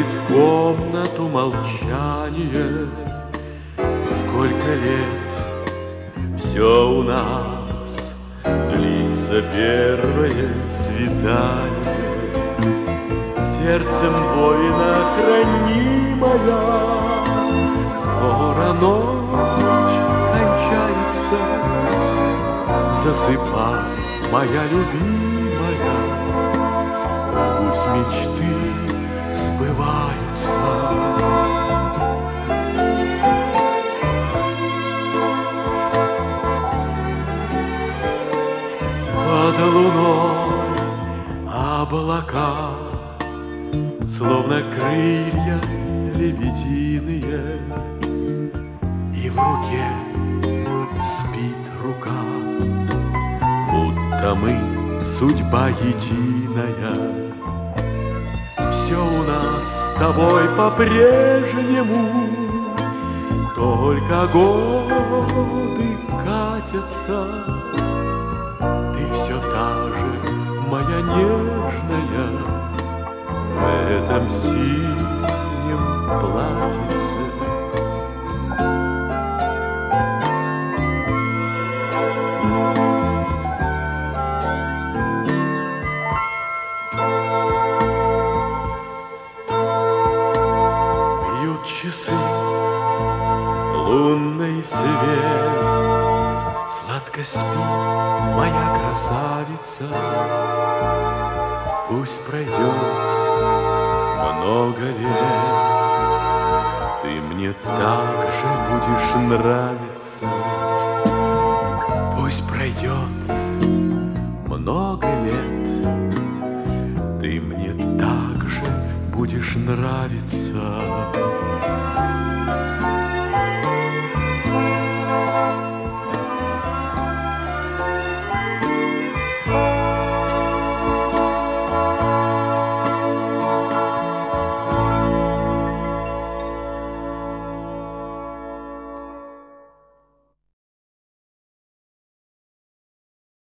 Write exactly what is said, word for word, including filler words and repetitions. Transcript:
в комнату молчание. Сколько лет все у нас длится первое свидание. Сердцем воина хранимая, скоро ночь кончается. Засыпай, моя любимая, пусть мечты сбываются. Под луной облака, словно крылья лебединые, и в руке спит рука, будто мы судьба единая. Все у нас с тобой по-прежнему, только годы катятся. Ты все та же, моя нежная, в этом синем платьице. Бьют часы, лунный свет, сладко спи, моя красавица. Пусть пройдет много лет, ты мне так же будешь нравиться. Пусть пройдет много лет, ты мне так же будешь нравиться.